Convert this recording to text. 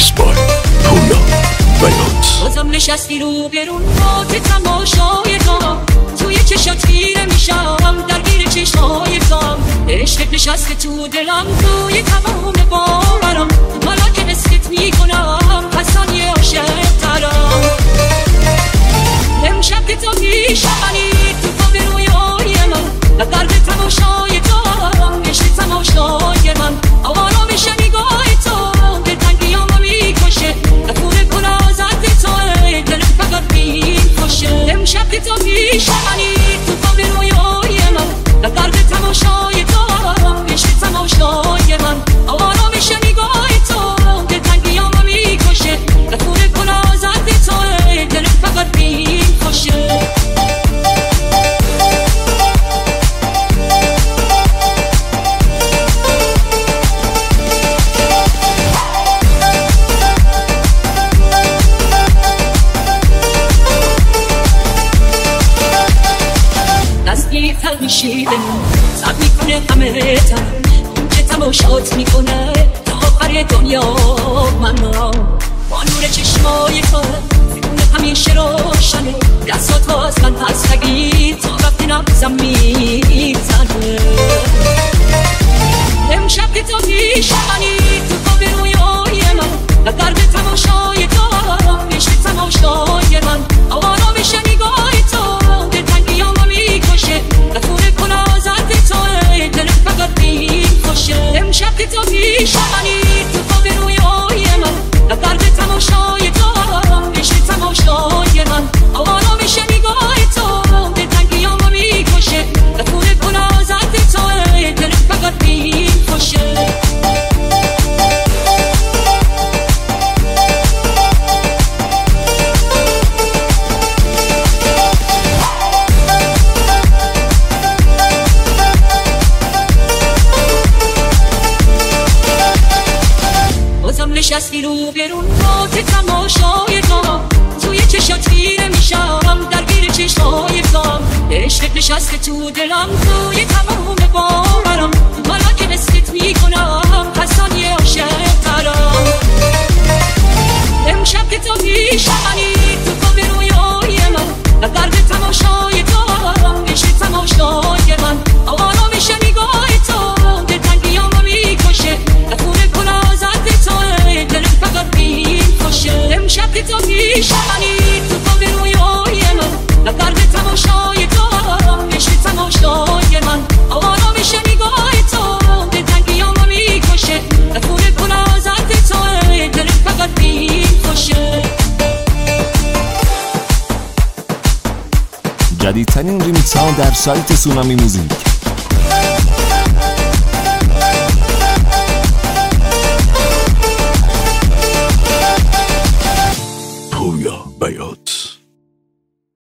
میکس بای پولا بیات. بازم نشستی رو برون با که تماشای تو، توی چشات خیره میشم درگیر چشمایتم. عشقت نشسته تو دلم توی تمام باورم، حالا که حست میکنم حسن یه عاشق ترم. امشب که تو پیشمنی تو خواب رویای من، درد تماشای تو عشق تماشای من. آوارا میشه نگاه تو به تنگیامو میکشه، نفوره کن آزد توه دل فقط میکشه. امشب که تو پیشمنی تو خواب رویای من، درد تماشای تو عشق تماشای من. آوارا میشه نگاه تو به تنگیامو میکشه، نفوره کن آزد توه دل فقط میکشه. میشیده سب میکنه همه تن، اون که تماشات میکنه تا آخر دنیا. من با نور چشمای تو خونه همیشه روشنه، دستات از من هستگی تا وقتی نبزم میزنه. امشب که تو پیشمنی تو خواب رویای من، درد تماشای تو عشق تماشای من. آوارا میشه نگاه تو به تنگیامو میکشه، نفوره کن آزد توه دل فقط میکشه. امشب که تو پیشمنی تو خواب رویای من، درد تماشای تو عشق تماشای من. آوارا میشه نگاه تو به تنگیامو میکشه، نفوره کن آزد توه دل فقط میکشه. نشستی رو برون با که تماشای تو، توی چشات خیره میشم درگیر چشمایتم. عشقت نشسته تو دلم توی تمام باورم، حالا که حست میکنم حسن یه عاشق ترم. امشب که تو پیشمنی تو خواب رویای من، درد تماشای تو عشق تماشای من. آوارا میشه نگاه تو به تنگیامو میکشه، نفوره کن آزد توه دل فقط میکشه. امشب که تو پیشمنی تو خواب رویای من، درد تماشای تو عشق تماشای من. آوارا میشه نگاه تو به تنگیامو میکشه، نفوره کن آزد توه دل فقط میکشه. جدیدترین ریمیکس ها در سایت سونامی موزیک.